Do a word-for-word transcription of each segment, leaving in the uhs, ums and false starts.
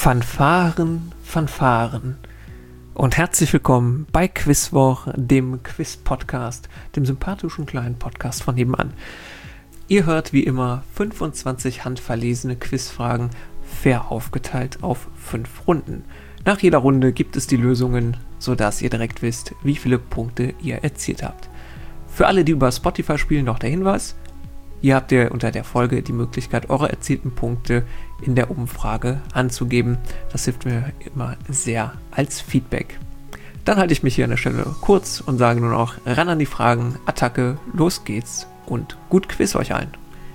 Fanfaren, Fanfaren und herzlich willkommen bei Quizwoch, dem Quiz-Podcast, dem sympathischen kleinen Podcast von nebenan. Ihr hört wie immer fünfundzwanzig handverlesene Quizfragen, fair aufgeteilt auf fünf Runden. Nach jeder Runde gibt es die Lösungen, sodass ihr direkt wisst, wie viele Punkte ihr erzielt habt. Für alle, die über Spotify spielen, noch der Hinweis: Hier habt ihr unter der Folge die Möglichkeit, eure erzielten Punkte in der Umfrage anzugeben. Das hilft mir immer sehr als Feedback. Dann halte ich mich hier an der Stelle kurz und sage nur noch: ran an die Fragen, Attacke, los geht's und gut Quiz euch ein.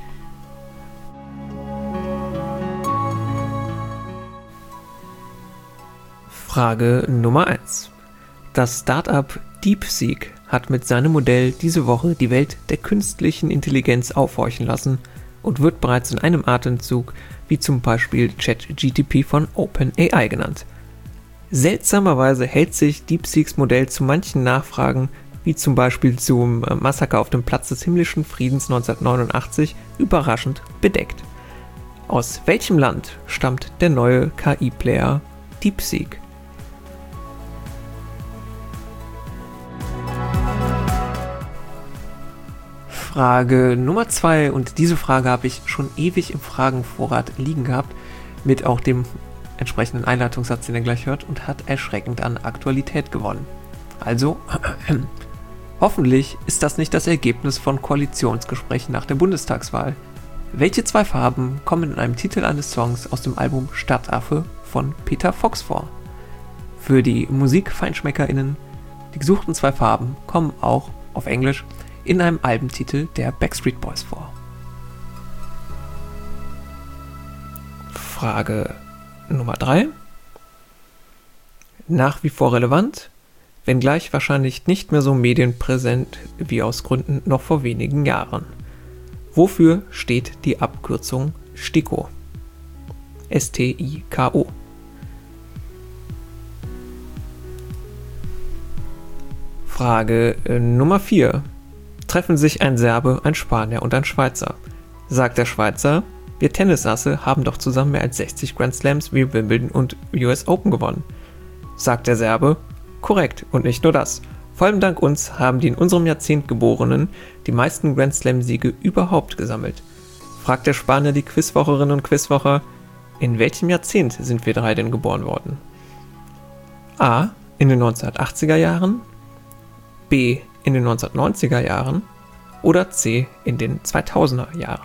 Frage Nummer eins. Das Startup DeepSeek hat mit seinem Modell diese Woche die Welt der künstlichen Intelligenz aufhorchen lassen und wird bereits in einem Atemzug wie zum Beispiel ChatGPT von OpenAI genannt. Seltsamerweise hält sich DeepSeeks Modell zu manchen Nachfragen, wie zum Beispiel zum Massaker auf dem Platz des himmlischen Friedens neunzehnhundertneunundachtzig, überraschend bedeckt. Aus welchem Land stammt der neue K I-Player DeepSeek? Frage Nummer zwei, und diese Frage habe ich schon ewig im Fragenvorrat liegen gehabt, mit auch dem entsprechenden Einleitungssatz, den ihr gleich hört, und hat erschreckend an Aktualität gewonnen. Also, hoffentlich ist das nicht das Ergebnis von Koalitionsgesprächen nach der Bundestagswahl. Welche zwei Farben kommen in einem Titel eines Songs aus dem Album Stadtaffe von Peter Fox vor? Für die Musikfeinschmeckerinnen: Die gesuchten zwei Farben kommen auch auf Englisch in einem Albentitel der Backstreet Boys vor. Frage Nummer drei. Nach wie vor relevant, wenngleich wahrscheinlich nicht mehr so medienpräsent wie aus Gründen noch vor wenigen Jahren. Wofür steht die Abkürzung STIKO? S T I K O. Frage Nummer vier. Treffen sich ein Serbe, ein Spanier und ein Schweizer. Sagt der Schweizer: Wir Tennisasse haben doch zusammen mehr als sechzig Grand Slams wie Wimbledon und U S Open gewonnen. Sagt der Serbe: Korrekt, und nicht nur das. Vor allem dank uns haben die in unserem Jahrzehnt Geborenen die meisten Grand Slam-Siege überhaupt gesammelt. Fragt der Spanier die Quizwocherinnen und Quizwocher: In welchem Jahrzehnt sind wir drei denn geboren worden? A. In den neunzehnhundertachtziger Jahren, B. in den neunzehnhundertneunziger Jahren oder C. in den zweitausender Jahren.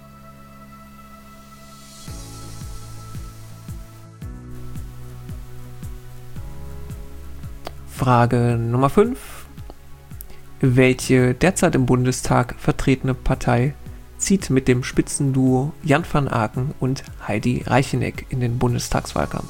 Frage Nummer fünf. Welche derzeit im Bundestag vertretene Partei zieht mit dem Spitzenduo Jan van Aken und Heidi Reicheneck in den Bundestagswahlkampf?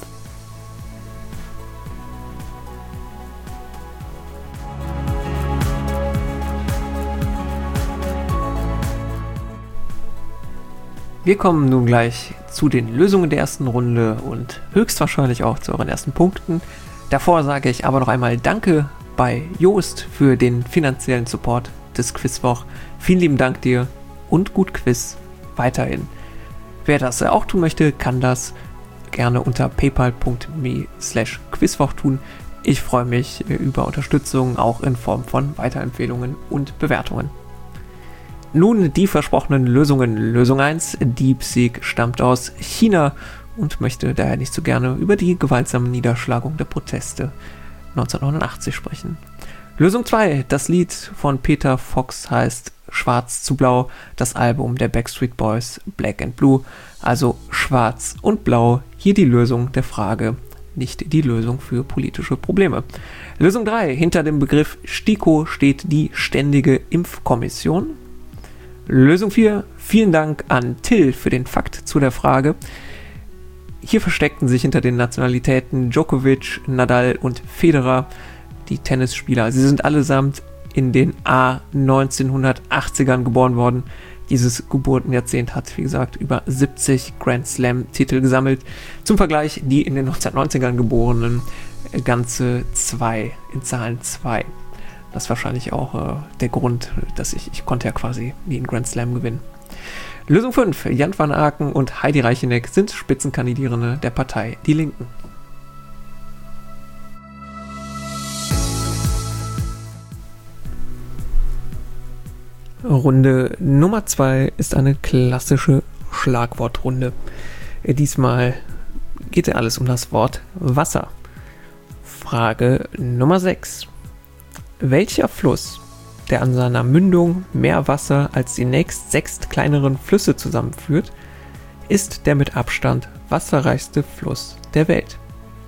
Wir kommen nun gleich zu den Lösungen der ersten Runde und höchstwahrscheinlich auch zu euren ersten Punkten. Davor sage ich aber noch einmal Danke bei Joost für den finanziellen Support des Quizwoch. Vielen lieben Dank dir und gut Quiz weiterhin. Wer das auch tun möchte, kann das gerne unter paypal punkt me slash quizwoch tun. Ich freue mich über Unterstützung, auch in Form von Weiterempfehlungen und Bewertungen. Nun die versprochenen Lösungen. Lösung eins. DeepSeek stammt aus China und möchte daher nicht so gerne über die gewaltsame Niederschlagung der Proteste neunzehnhundertneunundachtzig sprechen. Lösung zwei. Das Lied von Peter Fox heißt Schwarz zu Blau, das Album der Backstreet Boys Black and Blue, also Schwarz und Blau. Hier die Lösung der Frage, nicht die Lösung für politische Probleme. Lösung drei. Hinter dem Begriff STIKO steht die Ständige Impfkommission. Lösung vier. Vielen Dank an Till für den Fakt zu der Frage. Hier versteckten sich hinter den Nationalitäten Djokovic, Nadal und Federer die Tennisspieler. Sie sind allesamt in den A neunzehnhundertachtzigern geboren worden. Dieses Geburtenjahrzehnt hat, wie gesagt, über siebzig Grand Slam-Titel gesammelt. Zum Vergleich, die in den neunzehnhundertneunzigern geborenen ganze zwei, in Zahlen zwei. Das ist wahrscheinlich auch äh, der Grund, dass ich, ich konnte ja quasi nie einen Grand Slam gewinnen. Lösung fünf. Jan van Aken und Heidi Reicheneck sind Spitzenkandidierende der Partei Die Linken. Runde Nummer zwei ist eine klassische Schlagwortrunde. Diesmal geht ja alles um das Wort Wasser. Frage Nummer sechs. Welcher Fluss, der an seiner Mündung mehr Wasser als die nächst sechs kleineren Flüsse zusammenführt, ist der mit Abstand wasserreichste Fluss der Welt?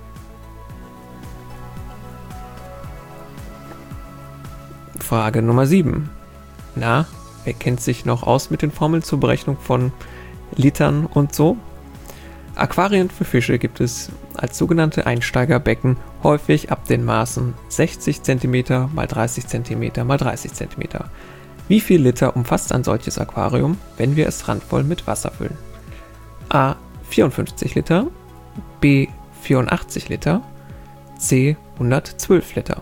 Frage Nummer sieben. Na, wer kennt sich noch aus mit den Formeln zur Berechnung von Litern und so? Aquarien für Fische gibt es als sogenannte Einsteigerbecken häufig ab den Maßen sechzig Zentimeter mal dreißig Zentimeter mal dreißig Zentimeter. Wie viel Liter umfasst ein solches Aquarium, wenn wir es randvoll mit Wasser füllen? A. vierundfünfzig Liter, B. vierundachtzig Liter, C. hundertzwölf Liter.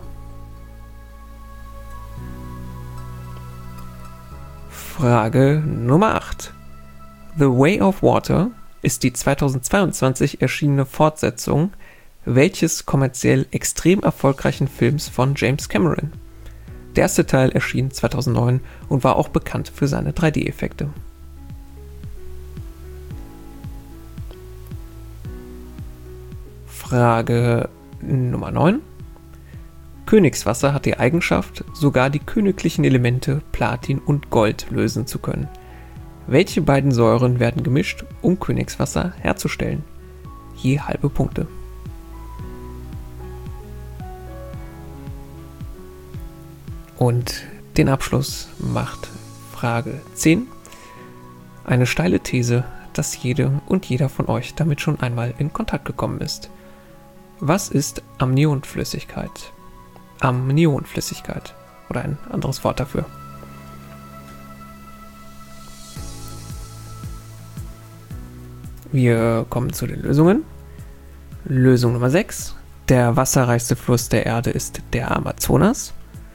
Frage Nummer acht. The Way of Water ist die zweitausendzweiundzwanzig erschienene Fortsetzung welches kommerziell extrem erfolgreichen Films von James Cameron? Der erste Teil erschien zweitausendneun und war auch bekannt für seine drei D-Effekte. Frage Nummer neun. Königswasser hat die Eigenschaft, sogar die königlichen Elemente Platin und Gold lösen zu können. Welche beiden Säuren werden gemischt, um Königswasser herzustellen? Je halbe Punkte. Und den Abschluss macht Frage zehn. Eine steile These, dass jede und jeder von euch damit schon einmal in Kontakt gekommen ist. Was ist Amnionflüssigkeit? Amnionflüssigkeit oder ein anderes Wort dafür. Wir kommen zu den Lösungen. Lösung Nummer sechs. Der wasserreichste Fluss der Erde ist der Amazonas.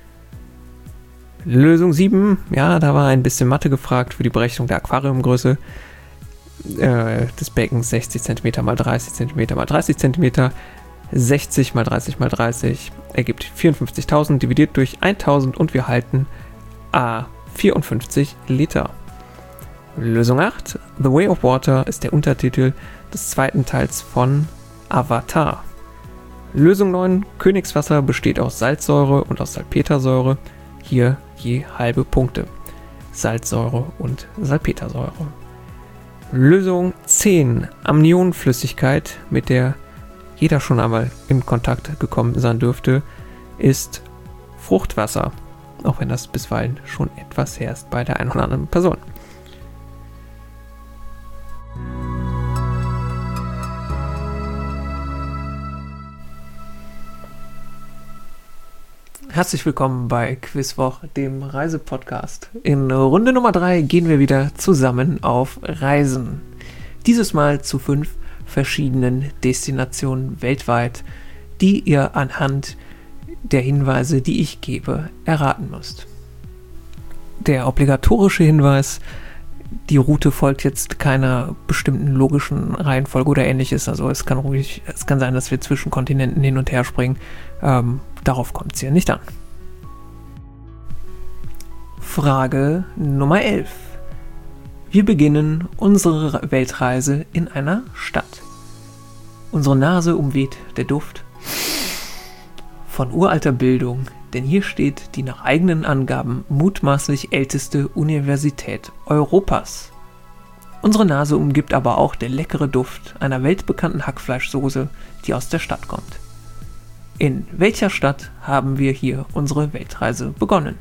Lösung sieben. Ja, da war ein bisschen Mathe gefragt für die Berechnung der Aquariumgröße äh, des Beckens. sechzig Zentimeter mal dreißig Zentimeter mal dreißig Zentimeter. sechzig mal dreißig mal dreißig ergibt vierundfünfzigtausend dividiert durch tausend und wir halten A vierundfünfzig Liter. Lösung acht. The Way of Water ist der Untertitel des zweiten Teils von Avatar. Lösung neun. Königswasser besteht aus Salzsäure und aus Salpetersäure. Hier je halbe Punkte. Salzsäure und Salpetersäure. Lösung zehn. Amnionflüssigkeit, mit der jeder schon einmal in Kontakt gekommen sein dürfte, ist Fruchtwasser. Auch wenn das bisweilen schon etwas her ist bei der einen oder anderen Person. Herzlich willkommen bei Quizwoch, dem Reisepodcast. In Runde Nummer drei gehen wir wieder zusammen auf Reisen. Dieses Mal zu fünf verschiedenen Destinationen weltweit, die ihr anhand der Hinweise, die ich gebe, erraten müsst. Der obligatorische Hinweis: Die Route folgt jetzt keiner bestimmten logischen Reihenfolge oder ähnliches. Also es kann ruhig, es kann sein, dass wir zwischen Kontinenten hin und her springen. Ähm, darauf kommt es hier nicht an. Frage Nummer elf. Wir beginnen unsere Weltreise in einer Stadt. Unsere Nase umweht der Duft von uralter Bildung, denn hier steht die nach eigenen Angaben mutmaßlich älteste Universität Europas. Unsere Nase umgibt aber auch der leckere Duft einer weltbekannten Hackfleischsoße, die aus der Stadt kommt. In welcher Stadt haben wir hier unsere Weltreise begonnen?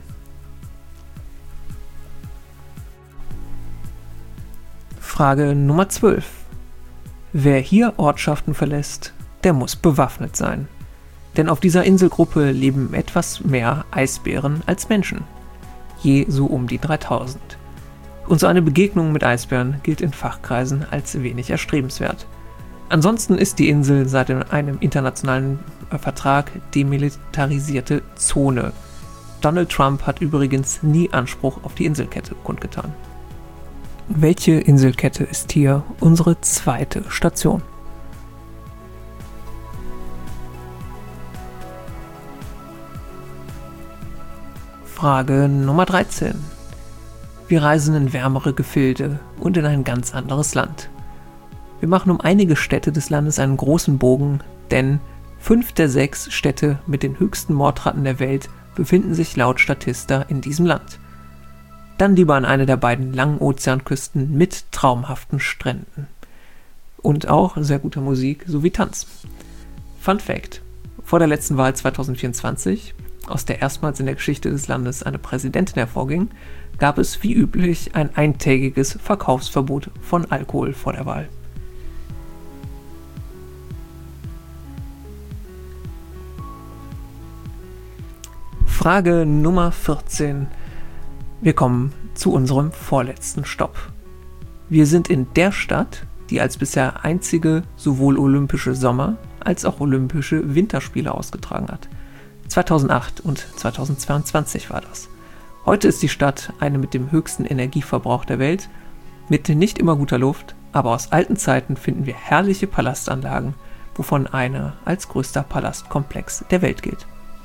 Frage Nummer zwölf. Wer hier Ortschaften verlässt, der muss bewaffnet sein. Denn auf dieser Inselgruppe leben etwas mehr Eisbären als Menschen. Je so um die dreitausend. Und so eine Begegnung mit Eisbären gilt in Fachkreisen als wenig erstrebenswert. Ansonsten ist die Insel seit einem internationalen Vertrag demilitarisierte Zone. Donald Trump hat übrigens nie Anspruch auf die Inselkette kundgetan. Welche Inselkette ist hier unsere zweite Station? Frage Nummer dreizehn. Wir reisen in wärmere Gefilde und in ein ganz anderes Land. Wir machen um einige Städte des Landes einen großen Bogen, denn fünf der sechs Städte mit den höchsten Mordraten der Welt befinden sich laut Statista in diesem Land. Dann lieber an eine der beiden langen Ozeanküsten mit traumhaften Stränden. Und auch sehr guter Musik sowie Tanz. Fun Fact: Vor der letzten Wahl zwanzig vierundzwanzig, aus der erstmals in der Geschichte des Landes eine Präsidentin hervorging, gab es wie üblich ein eintägiges Verkaufsverbot von Alkohol vor der Wahl. Frage Nummer vierzehn. Wir kommen zu unserem vorletzten Stopp. Wir sind in der Stadt, die als bisher einzige sowohl olympische Sommer- als auch olympische Winterspiele ausgetragen hat. zweitausendacht und zweitausendzweiundzwanzig war das. Heute ist die Stadt eine mit dem höchsten Energieverbrauch der Welt, mit nicht immer guter Luft, aber aus alten Zeiten finden wir herrliche Palastanlagen, wovon einer als größter Palastkomplex der Welt gilt.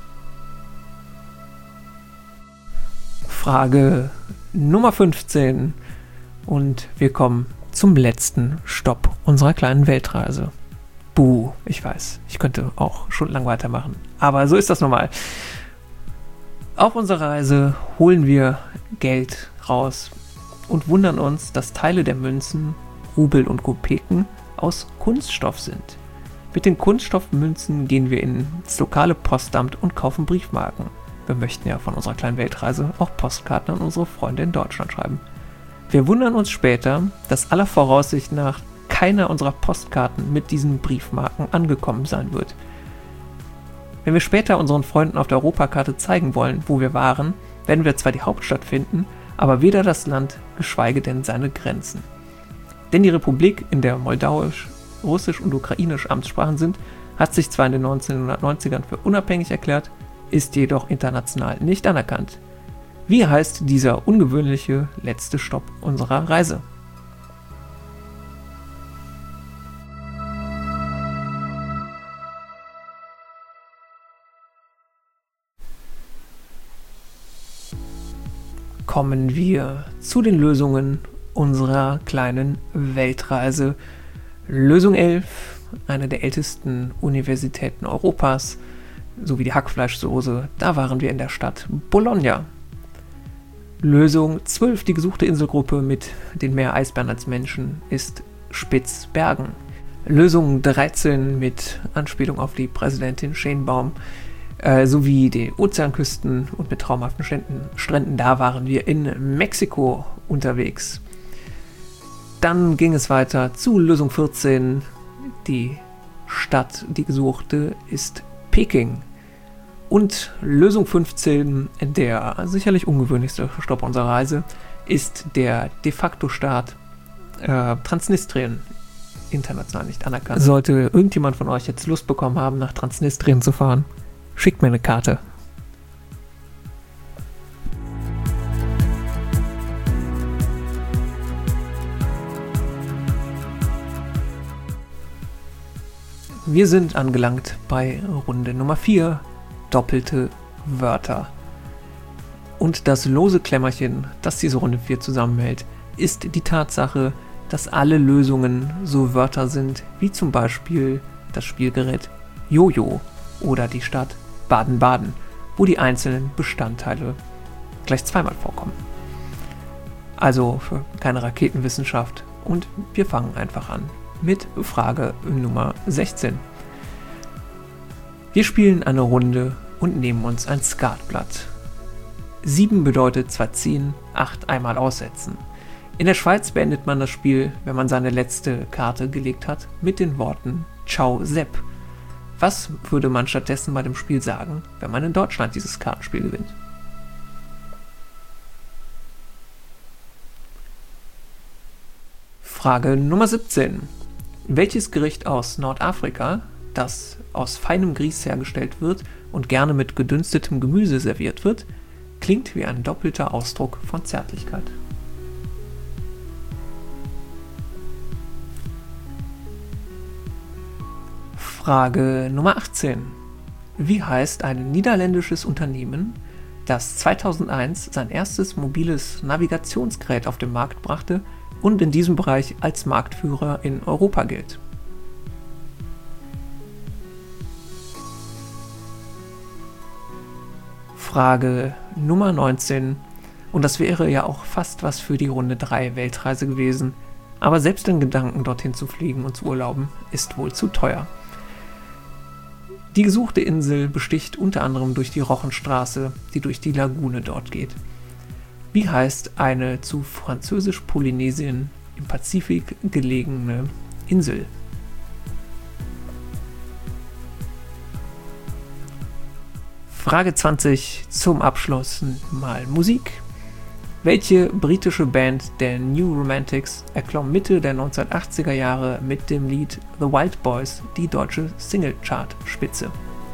Frage Nummer fünfzehn und wir kommen zum letzten Stopp unserer kleinen Weltreise. Buh, ich weiß, ich könnte auch stundenlang weitermachen, aber so ist das nun mal. Auf unserer Reise holen wir Geld raus und wundern uns, dass Teile der Münzen, Rubel und Kopeken aus Kunststoff sind. Mit den Kunststoffmünzen gehen wir ins lokale Postamt und kaufen Briefmarken. Wir möchten ja von unserer kleinen Weltreise auch Postkarten an unsere Freunde in Deutschland schreiben. Wir wundern uns später, dass aller Voraussicht nach keiner unserer Postkarten mit diesen Briefmarken angekommen sein wird. Wenn wir später unseren Freunden auf der Europakarte zeigen wollen, wo wir waren, werden wir zwar die Hauptstadt finden, aber weder das Land, geschweige denn seine Grenzen. Denn die Republik, in der Moldauisch, Russisch und Ukrainisch Amtssprachen sind, hat sich zwar in den neunzehnhundertneunzigern für unabhängig erklärt, ist jedoch international nicht anerkannt. Wie heißt dieser ungewöhnliche letzte Stopp unserer Reise? Kommen wir zu den Lösungen unserer kleinen Weltreise. Lösung elf, eine der ältesten Universitäten Europas, sowie die Hackfleischsoße, da waren wir in der Stadt Bologna. Lösung zwölf, die gesuchte Inselgruppe mit den mehr Eisbären als Menschen, ist Spitzbergen. Lösung dreizehn mit Anspielung auf die Präsidentin Schenbaum äh, sowie die Ozeanküsten und mit traumhaften Stränden, Stränden, da waren wir in Mexiko unterwegs. Dann ging es weiter zu Lösung vierzehn, die Stadt, die gesuchte, ist Peking. Und Lösung fünfzehn, der sicherlich ungewöhnlichste Stopp unserer Reise, ist der de facto Staat äh, Transnistrien, international nicht anerkannt. Sollte irgendjemand von euch jetzt Lust bekommen haben, nach Transnistrien zu fahren, schickt mir eine Karte. Wir sind angelangt bei Runde Nummer vier, doppelte Wörter. Und das lose Klemmerchen, das diese Runde vier zusammenhält, ist die Tatsache, dass alle Lösungen so Wörter sind, wie zum Beispiel das Spielgerät Jojo oder die Stadt Baden-Baden, wo die einzelnen Bestandteile gleich zweimal vorkommen. Also für keine Raketenwissenschaft und wir fangen einfach an mit Frage Nummer sechzehn. Wir spielen eine Runde und nehmen uns ein Skatblatt. sieben bedeutet zwei ziehen, acht einmal aussetzen. In der Schweiz beendet man das Spiel, wenn man seine letzte Karte gelegt hat, mit den Worten Ciao Sepp. Was würde man stattdessen bei dem Spiel sagen, wenn man in Deutschland dieses Kartenspiel gewinnt? Frage Nummer siebzehn. Welches Gericht aus Nordafrika, das aus feinem Grieß hergestellt wird und gerne mit gedünstetem Gemüse serviert wird, klingt wie ein doppelter Ausdruck von Zärtlichkeit? Frage Nummer achtzehn. Wie heißt ein niederländisches Unternehmen, das zweitausendeins sein erstes mobiles Navigationsgerät auf den Markt brachte und in diesem Bereich als Marktführer in Europa gilt? Frage Nummer neunzehn. Und das wäre ja auch fast was für die Runde drei Weltreise gewesen. Aber selbst den Gedanken, dorthin zu fliegen und zu urlauben, ist wohl zu teuer. Die gesuchte Insel besticht unter anderem durch die Rochenstraße, die durch die Lagune dort geht. Wie heißt eine zu Französisch-Polynesien im Pazifik gelegene Insel? Frage zwanzig zum Abschluss mal Musik. Welche britische Band der New Romantics erklomm Mitte der neunzehnhundertachtziger Jahre mit dem Lied The Wild Boys die deutsche Singlechartspitze?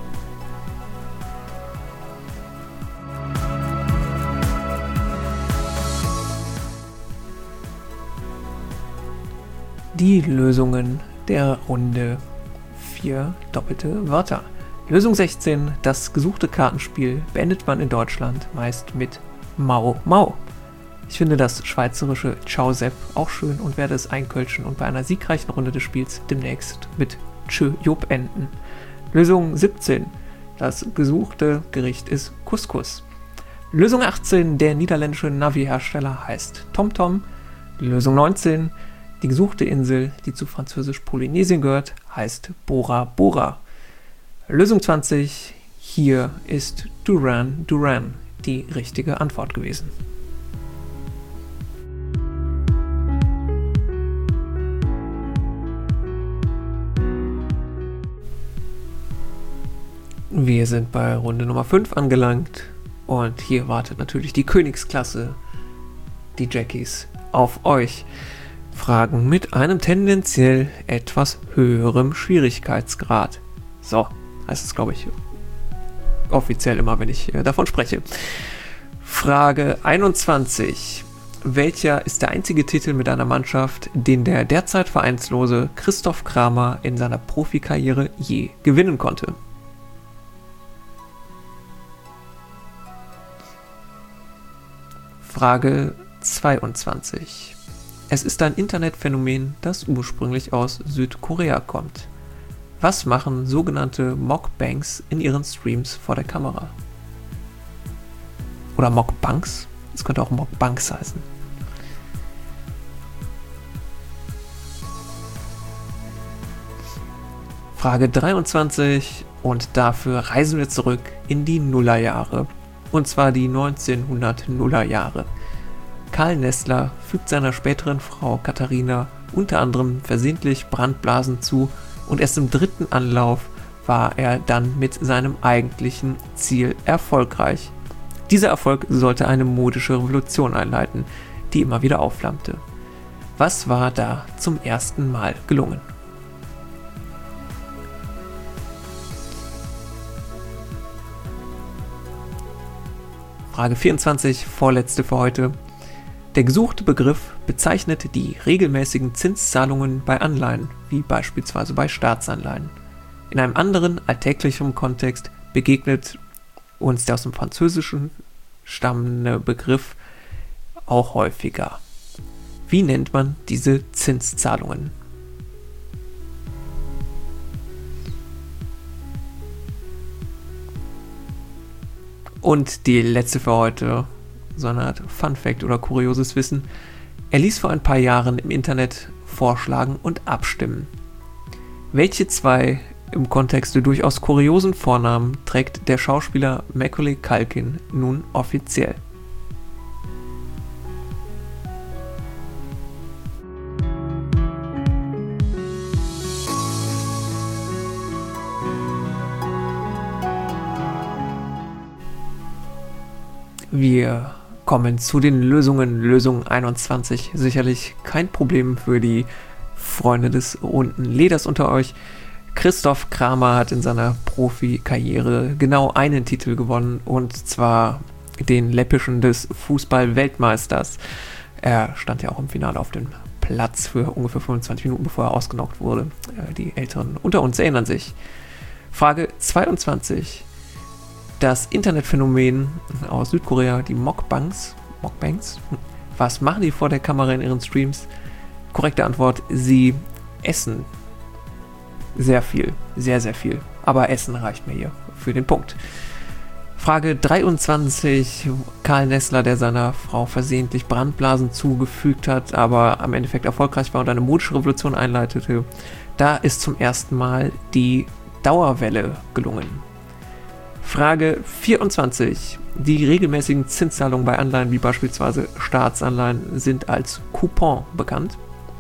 Die Lösungen der Runde vier doppelte Wörter. Lösung sechzehn. Das gesuchte Kartenspiel beendet man in Deutschland meist mit Mau Mau. Ich finde das schweizerische Ciao Sepp auch schön und werde es einkölschen und bei einer siegreichen Runde des Spiels demnächst mit Tschö Jupp enden. Lösung siebzehn. Das gesuchte Gericht ist Couscous. Lösung achtzehn. Der niederländische Navi-Hersteller heißt TomTom. Lösung neunzehn. Die gesuchte Insel, die zu Französisch-Polynesien gehört, heißt Bora Bora. Lösung zwanzig. Hier ist Duran Duran die richtige Antwort gewesen. Wir sind bei Runde Nummer fünf angelangt und hier wartet natürlich die Königsklasse, die Jackies, auf euch. Fragen mit einem tendenziell etwas höherem Schwierigkeitsgrad. So, heißt es, glaube ich, offiziell immer, wenn ich äh, davon spreche. Frage einundzwanzig. Welcher ist der einzige Titel mit einer Mannschaft, den der derzeit vereinslose Christoph Kramer in seiner Profikarriere je gewinnen konnte? Frage zweiundzwanzig. Es ist ein Internetphänomen, das ursprünglich aus Südkorea kommt. Was machen sogenannte Mukbangs in ihren Streams vor der Kamera? Oder Mukbangs? Das könnte auch Mukbangs heißen. Frage dreiundzwanzig und dafür reisen wir zurück in die Nullerjahre. Und zwar die neunzehnhunderter Jahre. Karl Nessler fügt seiner späteren Frau Katharina unter anderem versehentlich Brandblasen zu und erst im dritten Anlauf war er dann mit seinem eigentlichen Ziel erfolgreich. Dieser Erfolg sollte eine modische Revolution einleiten, die immer wieder aufflammte. Was war da zum ersten Mal gelungen? Frage vierundzwanzig, vorletzte für heute. Der gesuchte Begriff bezeichnet die regelmäßigen Zinszahlungen bei Anleihen, wie beispielsweise bei Staatsanleihen. In einem anderen, alltäglichen Kontext begegnet uns der aus dem Französischen stammende Begriff auch häufiger. Wie nennt man diese Zinszahlungen? Und die letzte für heute, so eine Art Fun-Fact oder kurioses Wissen. Er ließ vor ein paar Jahren im Internet vorschlagen und abstimmen. Welche zwei im Kontext der durchaus kuriosen Vornamen trägt der Schauspieler Macaulay Culkin nun offiziell? Wir kommen zu den Lösungen. Lösung einundzwanzig. Sicherlich kein Problem für die Freunde des runden Leders unter euch. Christoph Kramer hat in seiner Profikarriere genau einen Titel gewonnen, und zwar den läppischen des Fußball-Weltmeisters. Er stand ja auch im Finale auf dem Platz für ungefähr fünfundzwanzig Minuten, bevor er ausgenockt wurde. Äh, die Älteren unter uns erinnern sich. Frage zweiundzwanzig. Das Internetphänomen aus Südkorea, die Mukbangs, Mukbangs, was machen die vor der Kamera in ihren Streams? Korrekte Antwort, sie essen sehr viel, sehr, sehr viel. Aber Essen reicht mir hier für den Punkt. Frage dreiundzwanzig. Karl Nessler, der seiner Frau versehentlich Brandblasen zugefügt hat, aber am Endeffekt erfolgreich war und eine modische Revolution einleitete. Da ist zum ersten Mal die Dauerwelle gelungen. Frage vierundzwanzig. Die regelmäßigen Zinszahlungen bei Anleihen wie beispielsweise Staatsanleihen sind als Coupon bekannt.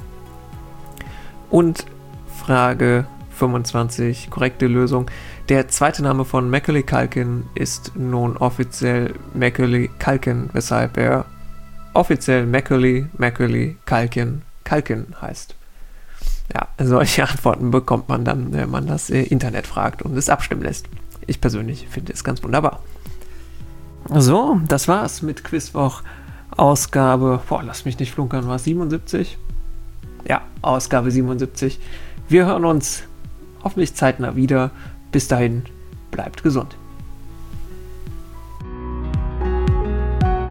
Und Frage fünfundzwanzig, korrekte Lösung. Der zweite Name von Macaulay Culkin ist nun offiziell Macaulay Culkin, weshalb er offiziell Macaulay, Macaulay Culkin, Culkin heißt. Ja, solche Antworten bekommt man dann, wenn man das Internet fragt und es abstimmen lässt. Ich persönlich finde es ganz wunderbar. So, das war's mit Quizwoch Ausgabe, boah, lass mich nicht flunkern, war es siebenundsiebzig? Ja, Ausgabe siebenundsiebzig. Wir hören uns hoffentlich zeitnah wieder. Bis dahin, bleibt gesund.